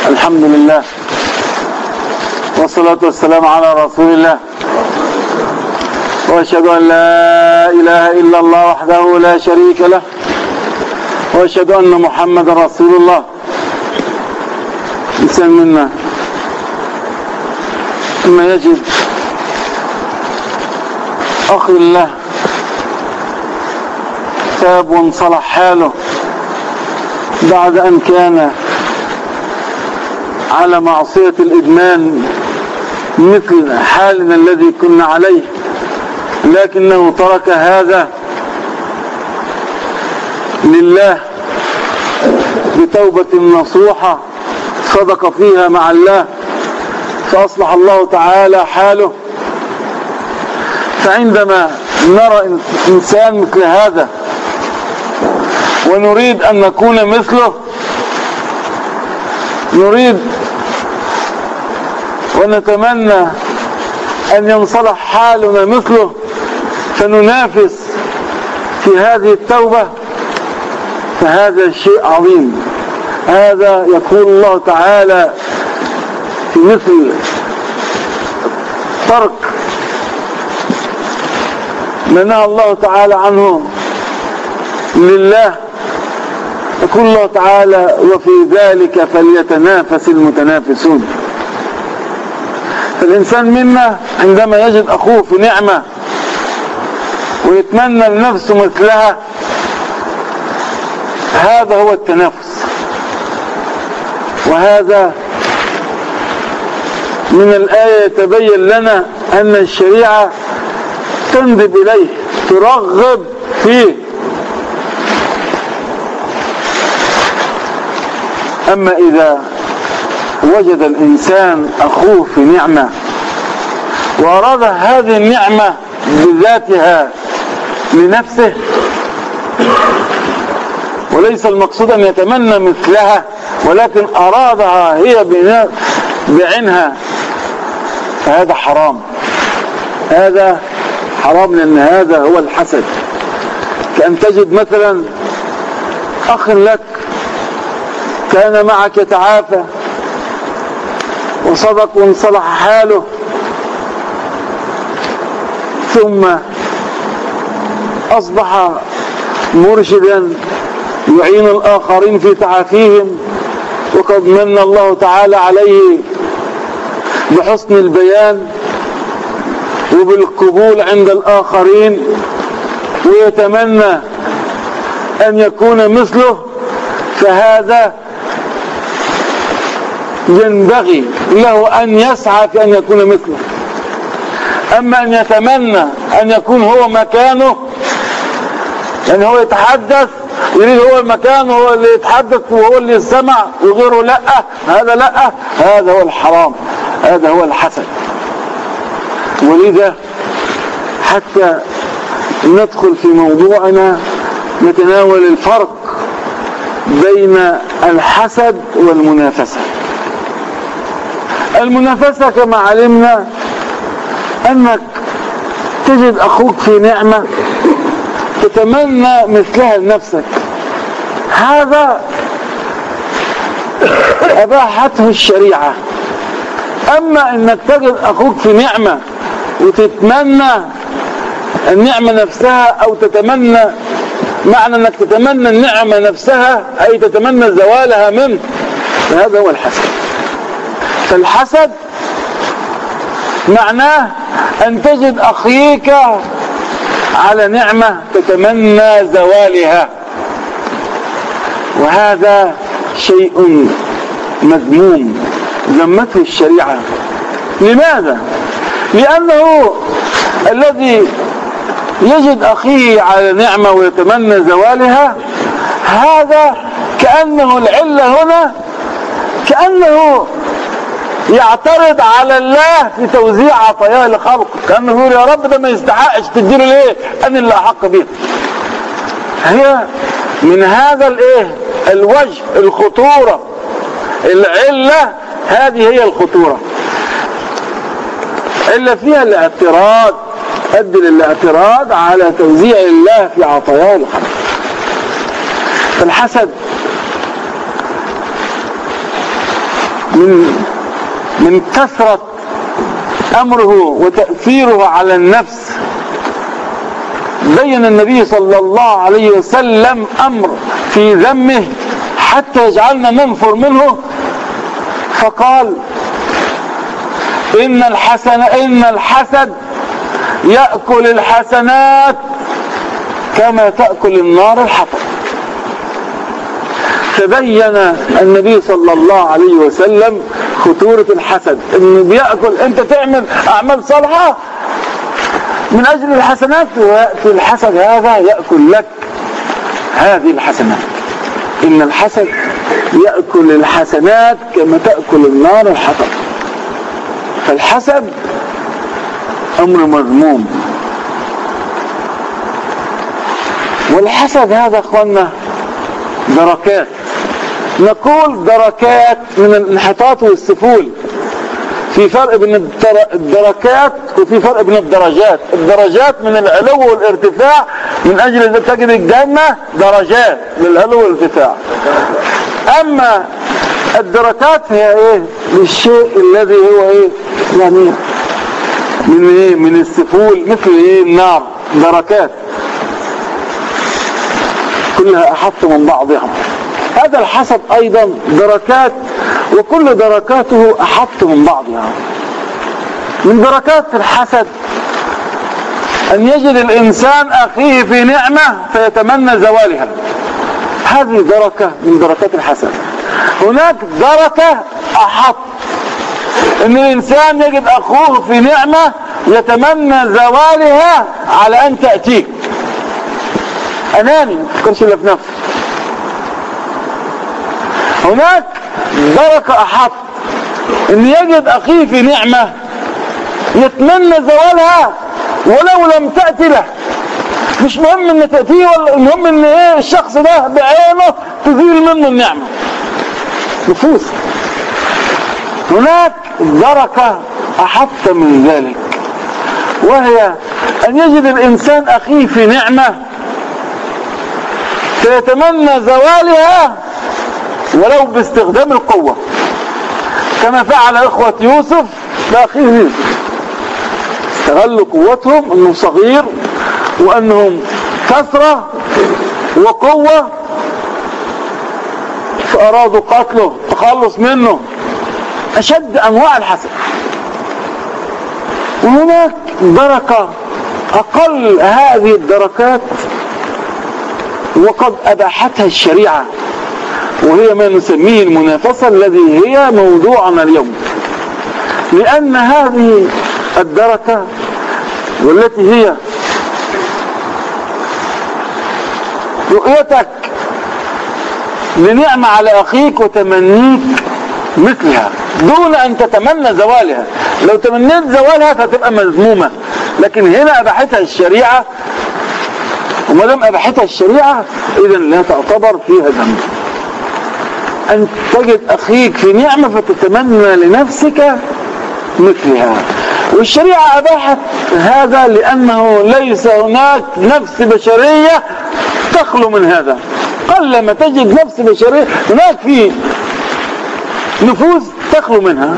الحمد لله والصلاة والسلام على رسول الله، وأشهد أن لا إله إلا الله وحده لا شريك له، وأشهد أن محمدا رسول الله. إنسان منا ثم يجد أخ الله تاب وانصلح حاله بعد أن كان على معصية الإدمان مثل حالنا الذي كنا عليه، لكنه ترك هذا لله بتوبة نصوحة صدق فيها مع الله، فأصلح الله تعالى حاله. فعندما نرى إنسان مثل هذا ونريد أن نكون مثله، نريد ونتمنى أن ينصلح حالنا مثله، فننافس في هذه التوبة، فهذا شيء عظيم. هذا يقول الله تعالى في مثل ترك ما نهى الله تعالى عنه لله، يقول الله تعالى: وفي ذلك فليتنافس المتنافسون. فالإنسان منا عندما يجد أخوه في نعمة ويتمنى لنفسه مثلها، هذا هو التنافس. وهذا من الآية يتبين لنا أن الشريعة تندب إليه، ترغب فيه. أما إذا وجد الإنسان أخوه في نعمة وأراد هذه النعمة بذاتها لنفسه، وليس المقصود أن يتمنى مثلها، ولكن أرادها هي بعينها، فهذا حرام. هذا حرام، لأن هذا هو الحسد. كأن تجد مثلا أخ لك كان معك يتعافى وصدق وانصلح حاله، ثم أصبح مرشدا يعين الآخرين في تعافيهم، وقد من الله تعالى عليه بحسن البيان وبالقبول عند الآخرين، ويتمنى أن يكون مثله، فهذا ينبغي له أن يسعى في أن يكون مثله. أما أن يتمنى أن يكون هو مكانه، يعني هو يتحدث يريد هو المكان، هو اللي يتحدث وهو اللي يسمع وغيره لا، هذا لا، هذا هو الحرام، هذا هو الحسد. ولذا حتى ندخل في موضوعنا نتناول الفرق بين الحسد والمنافسة. المنافسة كما علمنا أنك تجد أخوك في نعمة تتمنى مثلها لنفسك، هذا أباحته الشريعة. أما أنك تجد أخوك في نعمة وتتمنى النعمة نفسها، أو تتمنى، معنى أنك تتمنى النعمة نفسها أي تتمنى زوالها منك، فهذا هو الحسد. فالحسد معناه أن تجد أخيك على نعمة تتمنى زوالها، وهذا شيء مذموم ذمته الشريعة. لماذا؟ لأنه الذي يجد أخيه على نعمة ويتمنى زوالها، هذا كأنه العلة هنا، كأنه يعترض على الله في توزيع عطاياه لخلقه، كأنه يقول: يا رب ده ما يستحقش تديله ليه، أنا اللي أحق بيه. هي من هذا الوجه الخطورة، العلة هذه هي الخطورة. إلا فيها الاعتراض، أدي للاعتراض على توزيع الله في عطاياه لخلقه. فالحسد من كثرة أمره وتأثيره على النفس بين النبي صلى الله عليه وسلم أمر في ذمه حتى يجعلنا ننفر منه، فقال إن الحسد يأكل الحسنات كما تأكل النار الحطب. تبين النبي صلى الله عليه وسلم خطورة الحسد، انه بيأكل، انت تعمل اعمال صالحة من اجل الحسنات ويأتي الحسد هذا يأكل لك هذه الحسنات. ان الحسد يأكل الحسنات كما تأكل النار الحطب. فالحسد امر مذموم. والحسد هذا اخوانا دركات، نقول دركات من الانحطاط والسفول. في فرق بين الدركات وفي فرق بين الدرجات. الدرجات من العلو والارتفاع، من اجل ان تجد الجنة درجات للعلو والارتفاع. اما الدركات هي ايه؟ للشيء الذي هو ايه؟ يعني من ايه؟ من السفول، مثل ايه؟ النار. دركات كلها احط من بعضها. هذا الحسد ايضا دركات، وكل دركاته احط من بعضها. من دركات الحسد ان يجد الانسان اخيه في نعمة فيتمنى زوالها. هذه دركة من دركات الحسد. هناك دركة احط، ان الانسان يجد اخوه في نعمة يتمنى زوالها على ان تأتيه. اناني، ما تفكرش الا في نفسه. هناك دركة احط، ان يجد اخيه في نعمة يتمنى زوالها ولو لم تأتي له. مش مهم ان تأتيه، ولا المهم ان ايه؟ الشخص ده بعينه تزيل منه النعمة. نفوس. هناك دركة احط من ذلك، وهي ان يجد الانسان اخيه في نعمة فيتمنى زوالها ولو باستخدام القوة، كما فعل اخوة يوسف باخيه يوسف. استغلوا قوتهم، انه صغير وانهم كثرة وقوة، فارادوا قتله، تخلص منه. اشد انواع الحسد. وهناك دركة اقل هذه الدركات وقد اباحتها الشريعة، وهي ما نسميه المنافسة، الذي هي موضوعنا اليوم. لأن هذه الدركة والتي هي رؤيتك لنعمة على أخيك وتمنيك مثلها دون أن تتمنى زوالها. لو تمنيت زوالها فتبقى مذمومة، لكن هنا أباحتها الشريعة، وما دام أباحتها الشريعة إذن لا تعتبر فيها ذنب. أن تجد أخيك في نعمة فتتمنى لنفسك مثلها. والشريعة أباحت هذا لأنه ليس هناك نفس بشرية تخلو من هذا. قل ما تجد نفس بشرية، هناك في نفوس تخلو منها.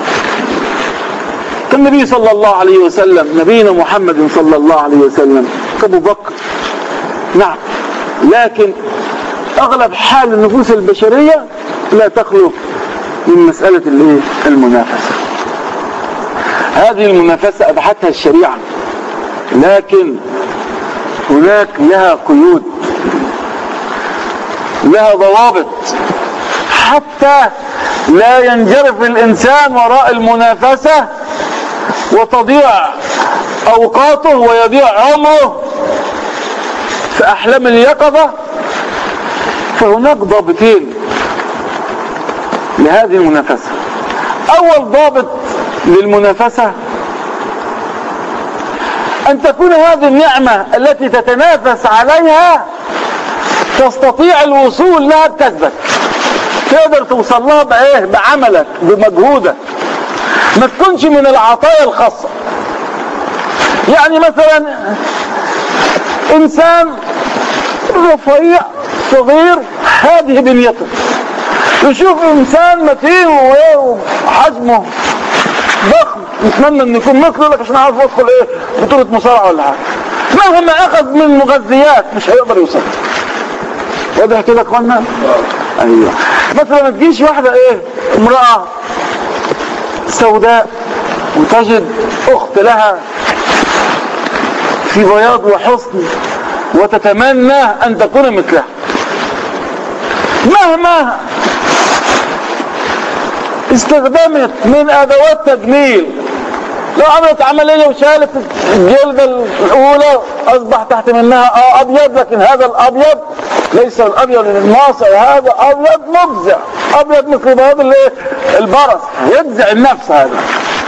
كالنبي صلى الله عليه وسلم، نبينا محمد صلى الله عليه وسلم، كأبو بكر، نعم، لكن أغلب حال النفوس البشرية لا تخلو من مسألة المنافسة. هذه المنافسة أباحتها الشريعة، لكن هناك لها قيود، لها ضوابط، حتى لا ينجرف الإنسان وراء المنافسة وتضيع أوقاته ويضيع عمره في أحلام اليقظة. فهناك ضابطين لهذه المنافسة. أول ضابط للمنافسة أن تكون هذه النعمة التي تتنافس عليها تستطيع الوصول لها بكسبك، تقدر توصل لها بإيه؟ بعملك، بمجهودك، ما تكونش من العطايا الخاصة. يعني مثلا إنسان رفيع صغير، هذه بنيته، يشوف انسان متين وحجمه ضخم يتمنى ان يكون مثله، لك عشان عارف ادخل ايه بطولة مصارعة ولا حاجة، مهما اخذ من مغذيات مش هيقدر يوصل. واضح كده يا اخوانا؟ ايوه. مثلا ما تجيش واحدة ايه امرأة سوداء وتجد اخت لها في بياض وحسن وتتمنى ان تكون مثلها، مهما استخدمت من ادوات تجميل، لو عملت عملية وشالت الجلدة الاولى اصبح تحت منها ابيض، لكن هذا الابيض ليس الابيض الماصع، هذا ابيض مفزع، ابيض مثل بياض البرص، يفزع النفس هذا.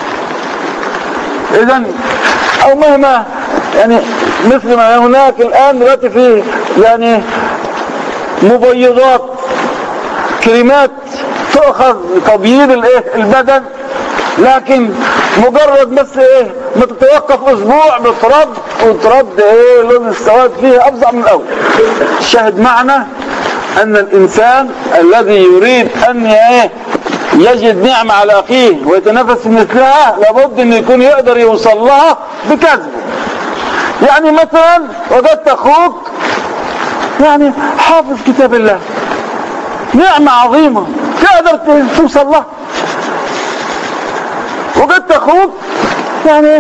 اذا او مهما يعني مثل ما هناك الان دلوقتي في يعني مبيضات، كريمات تؤخذ تبييض الايه البدن، لكن مجرد بس ايه ما تتوقف اسبوع بترد وترد ايه لون السواد فيها افظع من الاول. الشاهد معنا ان الانسان الذي يريد ان ايه يجد نعمة على اخيه ويتنافس مثلها لابد ان يكون يقدر يوصل لها بكسبه. يعني مثلا وجدت اخوك يعني حافظ كتاب الله، نعمة عظيمة تقدر توصل لها. وجدت اخوك يعني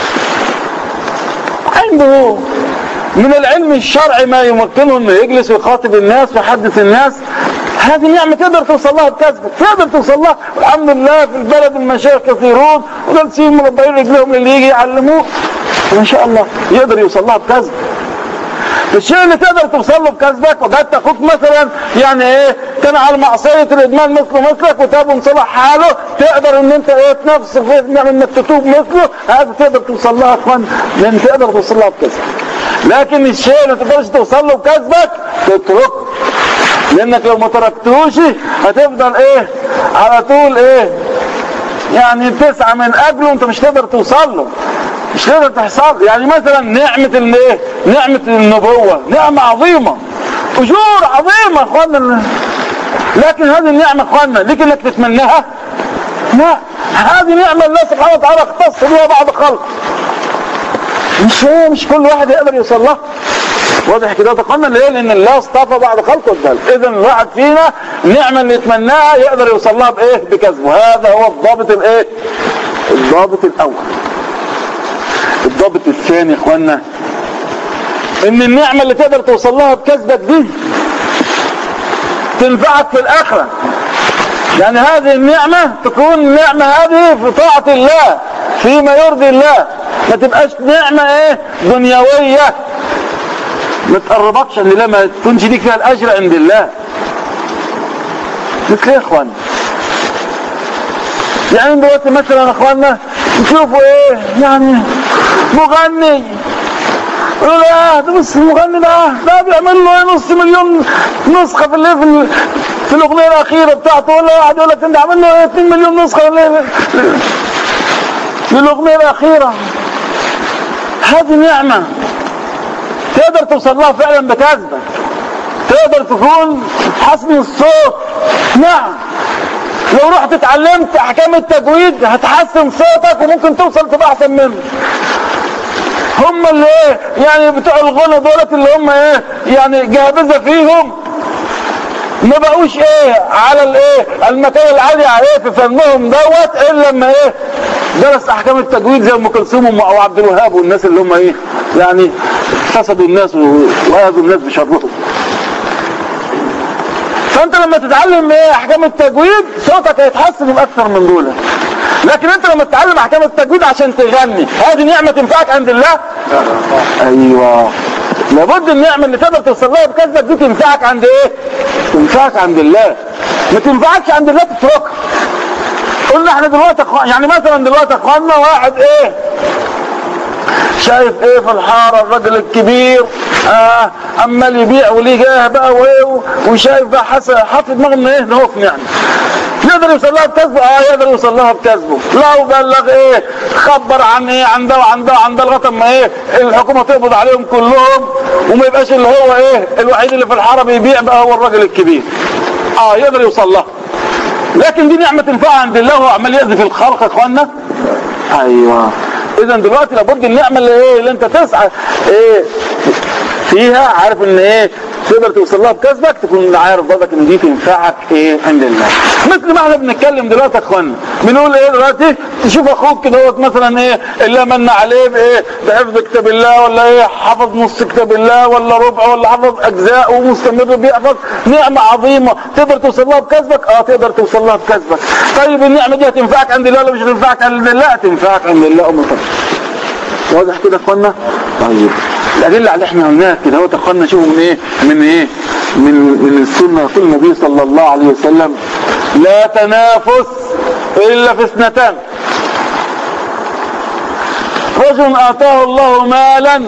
عنده من العلم الشرعي ما يمكنه انه يجلس ويخاطب الناس ويحدث الناس، هذه نعمة تقدر توصل لها بكسبك، تقدر توصل لها. والحمد لله في البلد المشايخ كثيرون وجالسين مربعين رجلهم اللي يجي يعلموه ما شاء الله يقدر يوصل لها بكسبك. الشيء اللي تقدر توصل له بكسبك، وجدت اخوك مثلا يعني ايه كان على معصية الادمان مثلك وتاب وانصلح حاله، تقدر ان انت ايه تنافس في انك تتوب مثله، هذا تقدر توصل لها اخوان، لان تقدر توصل لها بكسبك. لكن الشيء اللي ما تقدرش توصل له بكسبك تتركه، لانك لو ما تركتوش هتفضل ايه على طول ايه يعني تسعى من اجله وانت مش تقدر توصل له، مش تقدر تحصل. يعني مثلا نعمة الايه نعمة النبوة نعمة عظيمة، اجور عظيمة اخوانا، لكن هذه النعمة اخوانا ليك انك تتمناها؟ لا، هذه نعمة الله سبحانه وتعالى اختص بها بعض خلق، مش كل واحد يقدر يوصل لها. واضح كده تقولنا ليه؟ لان الله اصطفى بعض خلقه الدل. اذا الواحد فينا النعمة اللي يتمناها يقدر يوصل لها بايه؟ بكسبه. هذا هو الضابط الايه؟ الضابط الاول. الضابط الثاني يا اخوانا ان النعمة اللي تقدر توصل لها بكسبك دي تنفعك في الاخرة. يعني هذه النعمة تكون النعمة هذه في طاعة الله فيما يرضي الله، ما تبقاش نعمة ايه دنيوية ما تقربكش عند الله، ما تكونش ليك فيها الاجر عند الله. مثل ايه يا اخوانا؟ يعني دلوقتي مثلا يا اخوانا نشوفوا ايه يعني مغني يقول لا ده بس المغني ده بيعمل له نص مليون نسخة في الاغنية الاخيرة بتاعته، ولا واحد يقول لك انت عامل له 2 مليون نسخة للاغنية الاخيرة. هذه نعمة تقدر توصل لها فعلا بكسبك، تقدر تكون حسن الصوت. نعم، لو رحت اتعلمت احكام التجويد هتحسن صوتك وممكن توصل تبقى احسن منه. هم اللي ايه يعني بتوع الغنى دولت اللي هم ايه يعني جاهزة فيهم ما بقوش ايه على الايه المكان العالي عليه في فنهم دوت الا لما ايه درس احكام التجويد زي ام كلثوم او عبد الوهاب والناس اللي هم ايه يعني فسدوا الناس وأذوا الناس بشرهم. فانت لما تتعلم ايه احكام التجويد صوتك هيتحسن باكثر من دول. لكن انت لما تتعلم احكام التجويد عشان تغني، هذه نعمة تنفعك عند الله؟ ايوه، لابد النعمة اللي تقدر توصل لها بكسبك دي تنفعك عند ايه؟ تنفعك عند الله، ما تنفعكش عند الله تتركها. قلنا احنا دلوقتي يعني مثلا دلوقتي اخواننا واحد ايه شايف ايه في الحارة الراجل الكبير عمال يبيع وليه جاه بقى وايه وشايف بقى حاطط دماغه ان ايه ده هو في نعمة يقدر يوصل لها بكسبه. يقدر يوصل لها بكسبه لو بلغ ايه خبر عن ايه عن ده وعن ده وعن ده لغايه ما ايه الحكومه تقبض عليهم كلهم وما يبقاش اللي هو ايه الوحيد اللي في الحاره بيبيع بقى هو الراجل الكبير. يقدر يوصل لها. لكن دي نعمة تنفع عند الله وهو عمال يأذي في الخلق يا اخوانا. ايوه اذا دلوقتي لابد النعمة اللي انت تسعى فيها، عارف ان تقدر توصل لها بكسبك، تكون عارف برضك ان دي تنفعك عند الله. مثل ما احنا بنتكلم دلوقتي يا اخوانا، بنقول دلوقتي تشوف اخوك كده مثلا اللي من عليه بحفظ كتاب الله، ولا حفظ نص كتاب الله ولا ربع، ولا حفظ اجزاء ومستمر بيحفظ، نعمة عظيمة تقدر توصل لها بكسبك. تقدر توصل لها بكسبك. طيب النعمة دي هتنفعك عند الله ولا مش هتنفعك عند الله؟ هتنفعك عند الله طبعا. واضح كده يا اخوانا؟ طيب الادله اللي احنا قلناها كده يا اخوانا، شوفوا من السنه يقول النبي صلى الله عليه وسلم: لا تنافس الا في اثنتان، رجل اتاه الله مالا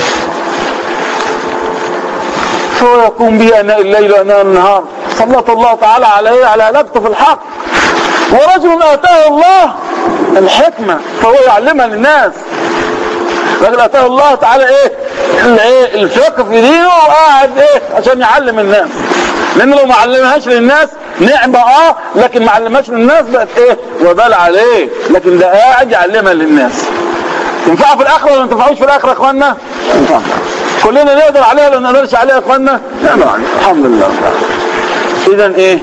فهو يقوم به اناء الليل واناء النهار، سلط الله تعالى عليه على هلاكته في الحق. ورجل اتاه الله الحكمه فهو يعلمها للناس. رجل اتاه الله تعالى الفقه في دينه، وقاعد عشان يعلم الناس، لان لو ما علمهاش للناس نعمة لكن ما علمهاش للناس بقت وبال عليه، لكن ده قاعد يعلمها للناس. تنفعه في الاخره ولا ما تنفعوش في الاخره يا اخوانا؟ كلنا نقدر عليها ولا ما نقدرش عليها يا اخوانا؟ نقدر عليها الحمد لله. اذا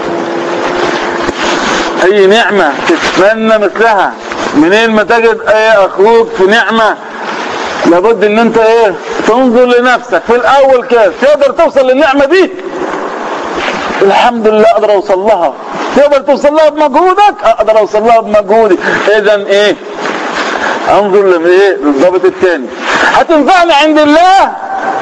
اي نعمة تتمنى مثلها، منين ما تجد اخوك في نعمة لابد ان انت تنظر لنفسك في الاول كده، تقدر توصل للنعمة دي؟ الحمد لله اقدر اوصل لها. تقدر توصل لها بمجهودك؟ اقدر اوصل لها بمجهودي. اذا انظر للضابط الثاني، هتنفعني عند الله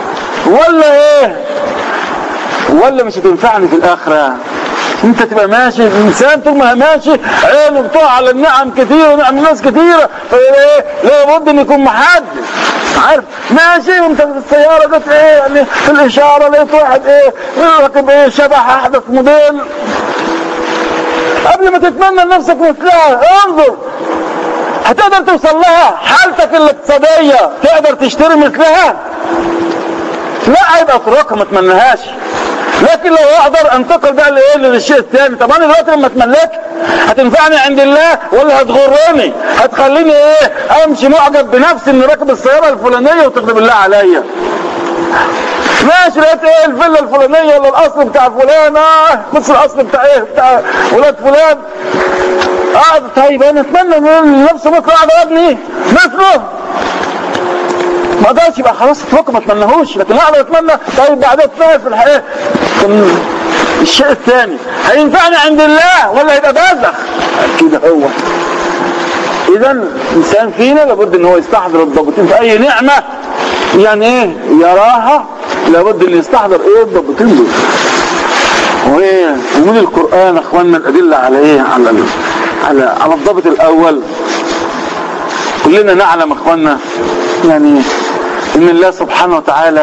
ولا مش هتنفعني في الاخرة؟ انت تبقى ماشي الانسان طول ما ماشي عينه بتقع على النعم كتير ونعم الناس كتيره، لابد ان يكون محدد. عارف ماشي وانت في السياره جت في الاشاره لقيت واحد راكب شبح احدث موديل، قبل ما تتمنى لنفسك مثلها انظر هتقدر توصل لها؟ حالتك الاقتصاديه تقدر تشتري مثلها؟ لا، يبقى اتركها ما تمنهاش. لكن لو اقدر انتقل بقى للشيء الثاني، طب انا دلوقتي لما اتملك هتنفعني عند الله ولا هتغرني؟ هتخليني امشي معجب بنفسي اني راكب السياره الفلانيه وتغضب الله عليا. ماشي لقيت الفيلا الفلانيه ولا القصر بتاع فلان، بص القصر بتاع ولاد فلان. طيب انا اتمنى من نفسي بكره اقعد ابني مثله، ما اقدرش، يبقى خلاص اتركه ما اتمنهوش. لكن لا اقدر اتمنى. طيب بعدها اتمنى في الحقيقه الشيء الثاني هينفعني عند الله ولا هيبقى بازخ كده هو. اذا الانسان فينا لابد ان هو يستحضر الضبطين في اي نعمه يراها، لابد ان يستحضر الضبطين دول. ومن القران يا اخواننا الادله على على الضبط الاول. كلنا نعلم يا اخواننا ان الله سبحانه وتعالى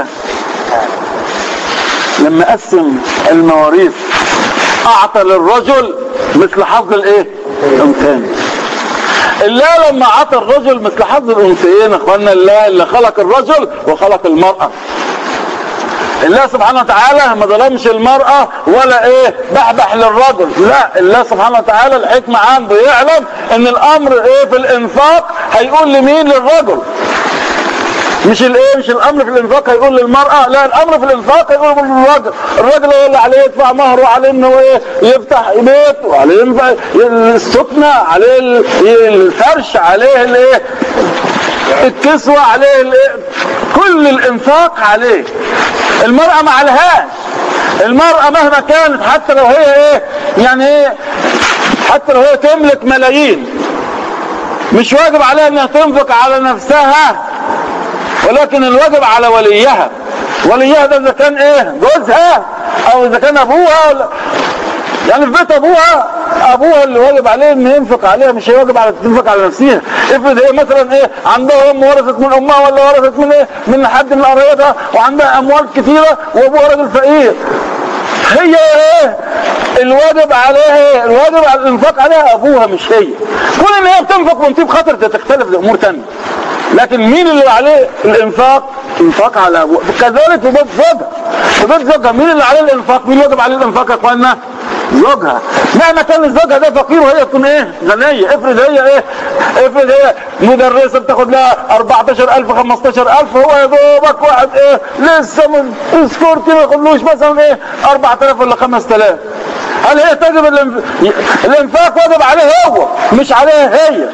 لما قسم المواريث اعطى للرجل مثل حظ الانثيين. الله لما اعطى الرجل مثل حظ الانثيين يا اخواننا، الله اللي خلق الرجل وخلق المرأة. الله سبحانه وتعالى ما ظلمش المرأة ولا بحبح للرجل، لا، الله سبحانه وتعالى الحكمة عنده يعلم ان الامر في الانفاق هيقول لمين؟ للرجل. مش الامر في الانفاق هيقول للمرأة، لا، الامر في الانفاق هيقول للرجل. الرجل هو اللي عليه يدفع مهر، وعليه انه يفتح بيت، وعليه السكنة، عليه الفرش، عليه الكسوة، عليه كل الانفاق عليه. المرأة ما عليهاش. المرأة مهما كانت حتى لو هي حتى لو هي تملك ملايين مش واجب عليها انها تنفق على نفسها، ولكن الواجب على وليها. وليها ده اذا كان جوزها او اذا كان ابوها، في بيت ابوها اللي واجب عليه ان ينفق عليها، مش واجب على تنفق على نفسها. افرض هي مثلا عندها ام ورثت من امها ولا ورثت من حد من قرايبها وعندها اموال كثيره وابوها راجل فقير، هي الواجب عليها الواجب على الانفاق عليها ابوها مش هي. كل ان هي بتنفق من طيب خاطر تختلف لامور ثانيه، لكن مين اللي عليه الانفاق؟ انفاق على ابوها. كذلك في بيت زوجها، مين اللي عليه الانفاق؟ مين واجب عليه الانفاق يا اخوانا؟ زوجها، مهما كان زوجها ده فقير وهي تكون ايه غنيه. افرض هي مدرسه بتاخد لها 14,000 15,000، هو يا دوبك واحد ايه لسه من سكورتي ما ياخدلوش مثلا ايه 4,000 ولا 5,000. هل هي تجب الانفاق واجب عليه هو مش عليها هي؟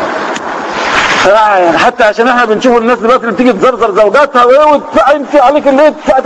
يعني حتى عشان احنا بنشوف الناس دلوقتي اللي بتيجي تزرزر زوجاتها وايه وتدفع انت عليك اللي تدفع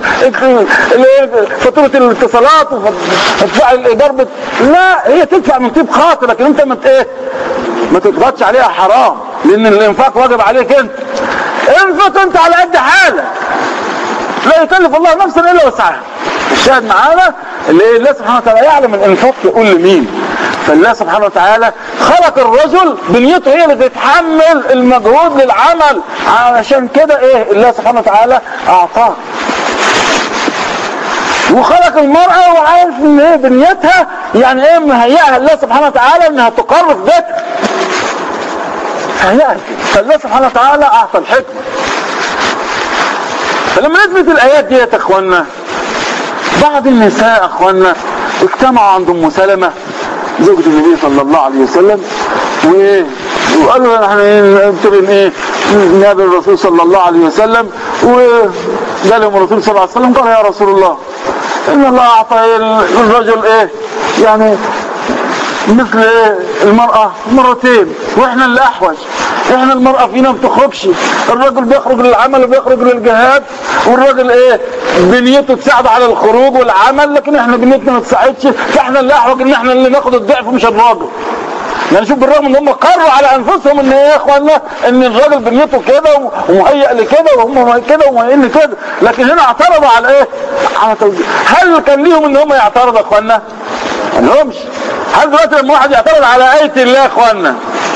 فاتوره الاتصالات وتدفع الايجار لا، هي تدفع من طيب خاطر، لكن انت ما تضغطش عليها حرام، لان الانفاق واجب عليك انت. انفق انت على قد حالك، لا يكلف الله نفسا الا وسعها. الشاهد معانا اللي الله سبحانه وتعالى يعلم الانفاق يقول لمين. فالله سبحانه وتعالى خلق الرجل بنيته هي اللي تتحمل المجهود للعمل، علشان كده ايه الله سبحانه وتعالى اعطاه. وخلق المرأة وعارف ان ايه بنيتها يعني ايه مهيئها الله سبحانه وتعالى انها تقر في بيتها. فالله سبحانه وتعالى اعطى الحكمة. فلما نثبت الايات دي يا اخوانا، بعض النساء اخوانا اجتمعوا عند ام سلمة زوجة النبي صلى الله عليه وسلم وقالوا احنا نبتغي ايه نقابل الرسول صلى الله عليه وسلم. وقال لهم الرسول صلى الله عليه وسلم قال يا رسول الله ان الله اعطى الرجل ايه يعني مثل ايه المرأة مرتين واحنا اللي احوج. احنا المرأة فينا ما بتخرجش، الرجل بيخرج للعمل وبيخرج للجهاد، والراجل ايه بنيته تساعد على الخروج والعمل، لكن احنا بنيتنا ما تساعدش، فاحنا اللي احوج ان احنا اللي ناخد الضعف مش الراجل. يعني شوف بالرغم ان هم قرروا على انفسهم ان ايه يا اخوانا ان الراجل بنيته كده ومهيئ لكده وهم كده ومهيئين لكده، لكن هنا اعترضوا على ايه على توجيه. هل كان ليهم ان هم يعترضوا يا اخوانا؟ ما لهمش. هل دلوقتي لما واحد يعترض على آية الله يا اخوانا،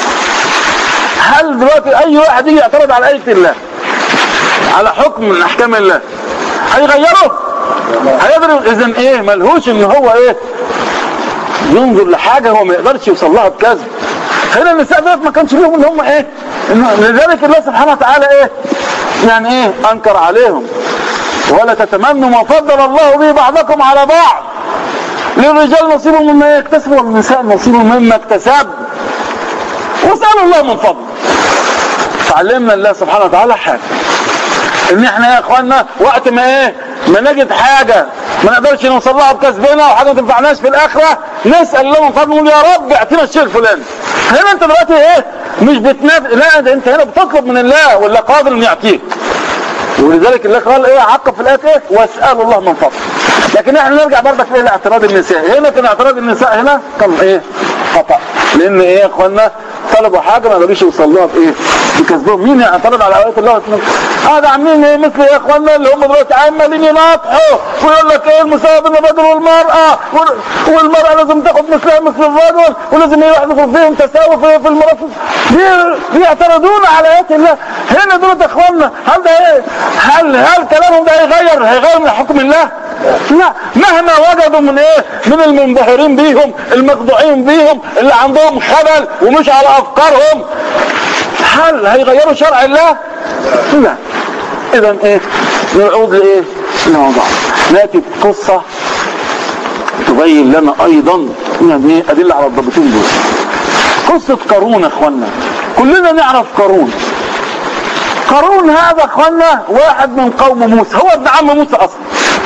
هل دلوقتي اي واحد يجي يعترض على آية الله على حكم من احكام الله هيغيره؟ هيضرب؟ اذن ايه ملهوش ان هو ايه ينظر لحاجة هو ما يقدرش يوصل لها بكذب. هنا النساء دول ما كانش ليهم ان هم ايه لذلك الله سبحانه وتعالى ايه يعني ايه انكر عليهم ولا تتمنوا ما فضل الله به بعضكم على بعض، للرجال نصيب مما يكتسب والنساء نصيب مما اكتسب واسألوا الله من فضل. فعلمنا الله سبحانه وتعالى حاجة ان احنا يا اخوانا وقت ما ايه ما نجد حاجة ما نقدرش نوصل لها بكسبنا وحاجة ما تنفعناش في الاخرة نسأل الله من فضل ونقول يا رب اعطينا الشيء الفلاني. هنا انت دلوقتي ايه مش بتنافق، لا ده انت هنا بتطلب من الله ولا قادر ان يعطيك. ولذلك الله قال ايه عقب في الايات ايه واسألوا الله من فضل. لكن احنا نرجع برضك الى اعتراض النساء. هنا كان اعتراض النساء هنا كان ايه خطأ، لان ايه يا اخوانا طلبوا حاجة ما قدروش يوصلوها بايه بكسبهم. مين يعترض على ايات الله هذا عاملين ايه مثل يا اخوانا اللي هم دلوقتي عمالين يناطحوا ويقول لك ايه المساواة بين الرجل والمرأة والمرأة لازم تاخد مثلها مثل الرجل ولازم يحدثوا فيهم تساوي في المرأة. بيعترضون على ايات الله. هنا دول يا اخوانا هل ده ايه هل كلامهم ده هيغير من حكم الله؟ لا، مهما وجدوا من ايه من المنبهرين بيهم المخدوعين بيهم اللي عندهم خبل ومش على افكارهم، هل هيغيروا شرع الله؟ لا. اذا ايه نعود لايه لموضوع ناتي قصة تبين لنا ايضا يعني ادلة على الضبطين دول. قصة قارون يا اخوانا كلنا نعرف قارون. قارون هذا يا اخوانا واحد من قوم موسى، هو ابن عم موسى اصلا.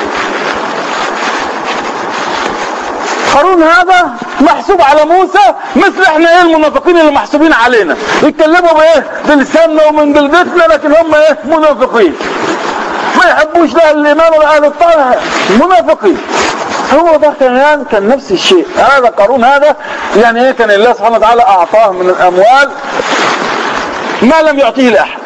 قارون هذا محسوب على موسى مثل احنا ايه المنافقين اللي محسوبين علينا، يتكلموا بايه بلساننا ومن جلدتنا لكن هم ايه منافقين ما يحبوش لا الايمان ولا اهل الطاعه منافقين. هو ده كان نفس الشيء. هذا قارون هذا يعني ايه كان الله سبحانه وتعالى اعطاه من الاموال ما لم يعطيه لاحد.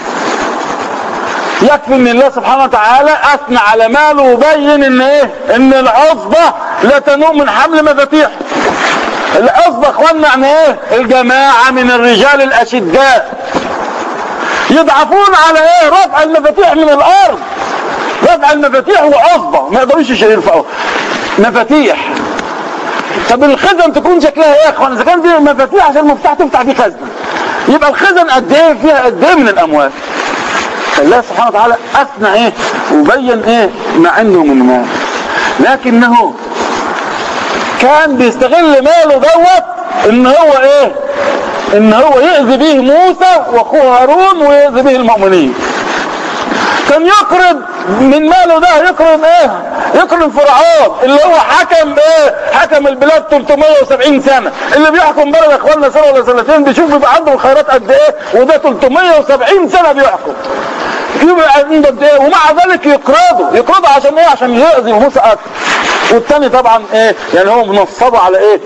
يكفي ان الله سبحانه وتعالى اثنى على ماله وبين ان ايه ان العصبة لا تنوم من حمل مفاتيح. العصبة اخوانا يعني ايه الجماعة من الرجال الاشداء يضعفون على ايه رفع المفاتيح من الارض. رفع المفاتيح هو عصبة ما يقدروش يرفعوا مفاتيح. طب الخزن تكون شكلها ايه يا اخوانا اذا كان دي مفاتيح عشان المفتاح تفتح بيه خزنة يبقى الخزن قد ايه فيها قد ايه من الاموال. الله سبحانه وتعالى اثنى ايه وبين ايه ما عنده من مال. لكنه كان بيستغل ماله دوت ان هو ايه، ان هو يأذي به موسى واخوه هارون ويأذي به المؤمنين. كان يقرض من ماله ده، يقرض ايه، يقرض فرعون اللي هو حكم ايه، حكم البلاد 370 سنة. اللي بيحكم بلد يا اخواننا سنة ولا سنتين بيشوف بيبقى عنده الخيرات قد ايه، وده 370 سنة بيحكم، يبقى عنده قد ايه، ومع ذلك يقرضه عشان ايه، عشان يأذي موسى اكتر. والتاني طبعا ايه، يعني هو منصبه على ايه،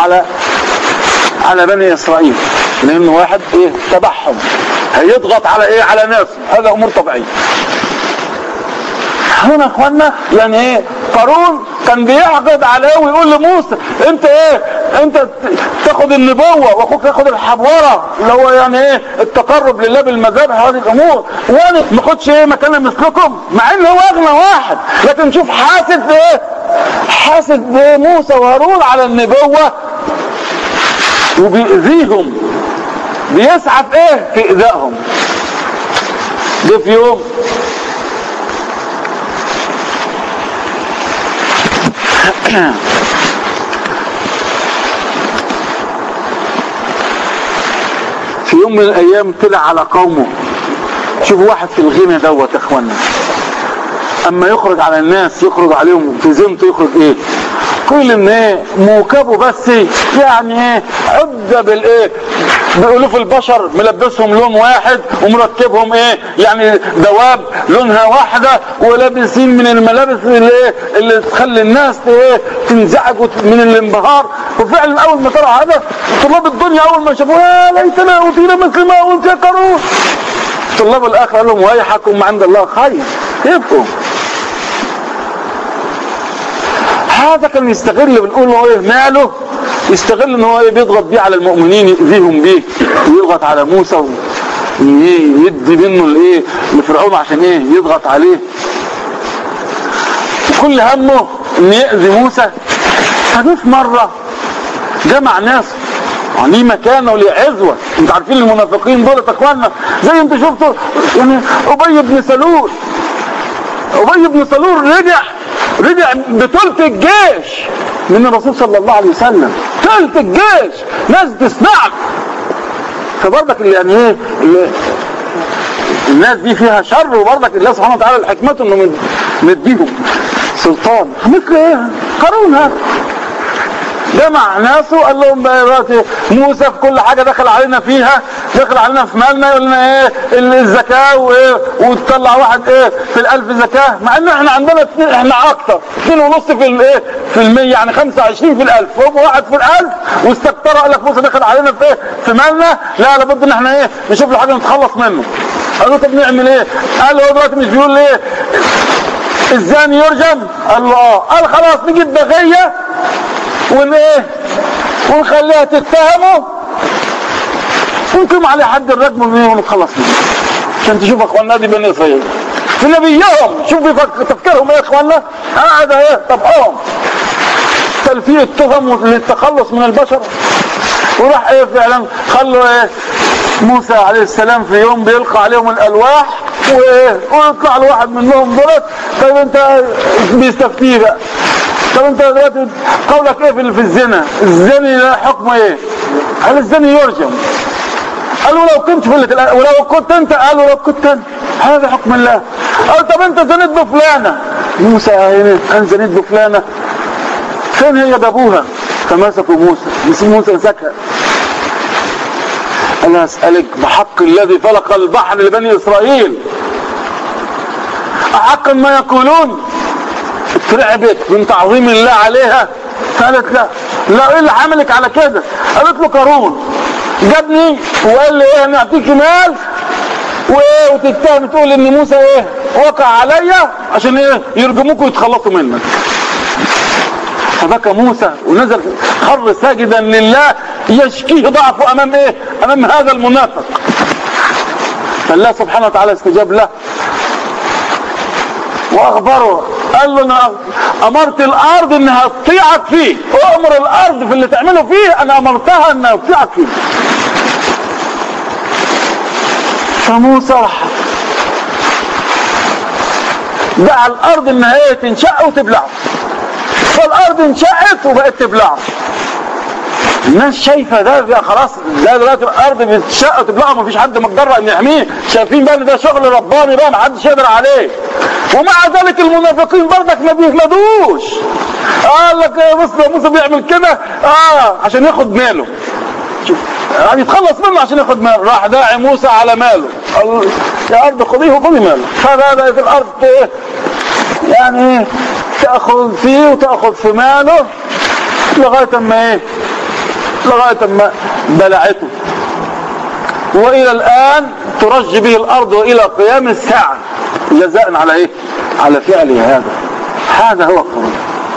على بني اسرائيل، لانه واحد ايه تبعهم هيضغط على ايه، على ناس. هذا امور طبيعيه. هنا يا اخوانا يعني ايه، قارون كان بيعقد عليه ويقول لموسى انت ايه، انت تاخد النبوة واخوك ياخد الحبورة اللي هو يعني ايه التقرب لله بالمذابح هذه الامور، وانا ما اخدش ايه مكان مثلكم، مع ان هو اغنى واحد. لكن شوف حاسد ايه، حاسد ايه موسى وهارون على النبوة وبيأذيهم، بيسعى في ايه، في ايذائهم. ده في يوم في يوم من الايام طلع على قومه. شوفوا واحد في الغنى دوت يا اخوانا، اما يخرج على الناس يخرج عليهم في زمته، يخرج ايه، كل ان ايه موكبه بس يعني ايه عدة بالايه بألوف البشر، ملبسهم لون واحد ومركبهم ايه يعني دواب لونها واحدة، ولابسين من الملابس اللي تخلي الناس ايه تنزعج من الانبهار. وفعلا اول ما طلع هذا طلاب الدنيا اول ما شافوه يا ليتنا اوتينا مثل ما اوتي قارون. طلاب الاخر قال لهم ويحكم عند الله خير. كيفكم؟ هذا كان يستغل، بنقول له ايه ماله، يستغل ان هو ايه بيضغط بيه على المؤمنين، يأذيهم بيه، ويضغط على موسى يدي منه الايه لفرعون عشان ايه يضغط عليه. وكل همه ان يأذي موسى. فجه في مره جمع ناس ليه مكانه وليه عزوه. انتوا عارفين المنافقين دول يا اخوانا زي انتوا شفتوا يعني ابي بن سلول. ابي بن سلول رجع بثلث الجيش من الرسول صلى الله عليه وسلم، ثلث الجيش، ناس تسمعك. فبرضك اللي يعني ايه الناس دي فيها شر، وبرضك الله سبحانه وتعالى الحكمة انه مديهم سلطان. مثل ايه قارون هذا جمع ناسه قال لهم دلوقتي موسى في كل حاجه دخل علينا فيها، دخل علينا في مالنا، يقول لنا ايه الزكاه وايه، وتطلع واحد ايه في ال1000 زكاه، مع ان احنا عندنا اثنين، احنا اكتر 2.5 في الايه في المية، يعني 25 في ال1000، هو واحد في ال1000 واستكتروا. قال لك موسى دخل علينا في ايه في مالنا، لا لابد ان احنا ايه نشوف له حاجه نتخلص منه. قالوا طب نعمل ايه؟ قال هو دلوقتي مش بيقول ايه الزاني يرجم؟ قال له اه. قال خلاص نجيب بغيه ونخليها تتهمه ونقيم عليه حد الرجم ونتخلص منه. عشان تشوف اخواننا دي بني اسرائيل في نبيهم، شوف تفكيرهم ايه يا اخواننا، قاعد ايه طبعهم تلفيه التهم للتخلص من البشر. وراح ايه فعلا خلوا ايه موسى عليه السلام في يوم بيلقى عليهم الالواح ويطلع له واحد منهم دولت. طيب انت بيستفتيه بقى، طب انت دلوقتي قولك ايه في الزنا؟ الزاني له حكمه ايه؟ قال الزاني يرجم. قالوا لو كنت ولو كنت انت، قالوا لو كنت انت، هذا حكم الله. قال طب انت زنيت بفلانه. موسى انا زنيت بفلانه، فين هي؟ جابوها فمسكوا موسى مسكها. انا اسالك بحق الذي فلق البحر لبني اسرائيل احقا ما يقولون؟ اترعبت من تعظيم الله عليها، قالت لا ايه اللي حملك على كده؟ قالت له قارون جابني وقال لي ايه نعطيك مال وايه وتتهم تقول ان موسى ايه وقع عليا عشان ايه يرجموك ويتخلصوا منك. فبكى موسى ونزل خر ساجدا لله يشكيه ضعفه امام ايه؟ امام هذا المنافق. فالله سبحانه وتعالى استجاب له واخبره، قال له انا امرت الارض انها تطيعك فيه، وامر الارض في اللي تعمله فيه انا امرتها انها تطيعك فيه. فموسى راح دعا الارض انها ايه تنشق وتبلعه. فالارض انشقت وبقت تبلعه. الناس شايفه ده خلاص، ده دلوقتي الارض بتشق وتبلعه ومفيش حد متجرأ ان يحميه، شايفين بقى ان ده شغل رباني بقى محدش يقدر عليه. ومع ذلك المنافقين برضك ما بيهمدوش. قال لك بص موسى بيعمل كده عشان ياخد ماله، شوف يعني يتخلص منه عشان ياخد ماله. راح داعي موسى على ماله، قال يا ارض خذيه وخذي ماله. فبدات الارض يعني تاخذ فيه وتاخذ في ماله لغايه ما لغايه ما بلعته. والى الان ترج به الارض والى قيام الساعه جزاء على على فعله هذا. هذا هو القرآن.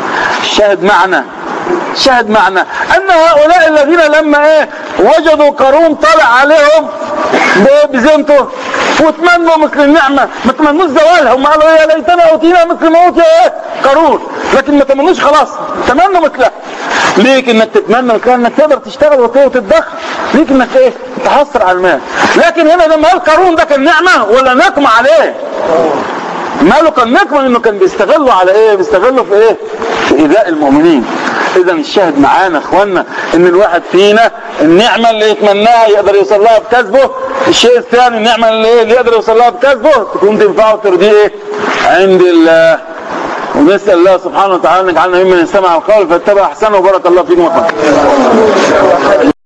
شاهد معنا ان هؤلاء الذين لما وجدوا قارون طلع عليهم بزينته وتمنوا مثل النعمة، ما تمنوش زوالها، هم قالوا يا ليتنا اوتينا مثل ما اوتي قارون، لكن ما تمنوش خلاص، تمنوا مثله. ليك انك تتمنى مثلها انك تقدر تشتغل وتتدخل، ليك انك تحصل على المال. لكن هنا لما قال قارون ده كان نعمة ولا نقمة عليه؟ ماله كان نقمة، انه كان بيستغلوا على بيستغلوا في في ايذاء المؤمنين. اذا الشاهد معانا اخوانا ان الواحد فينا النعمة اللي يتمناها يقدر يوصل لها بكسبه. الشيء الثاني النعمة اللي يقدر يوصل لها بكسبه تكون تنفعه وترضيه عند الله. ونسأل الله سبحانه وتعالى ان يجعلنا ممن استمع القول فاتبع احسنه. وبارك الله فيكم.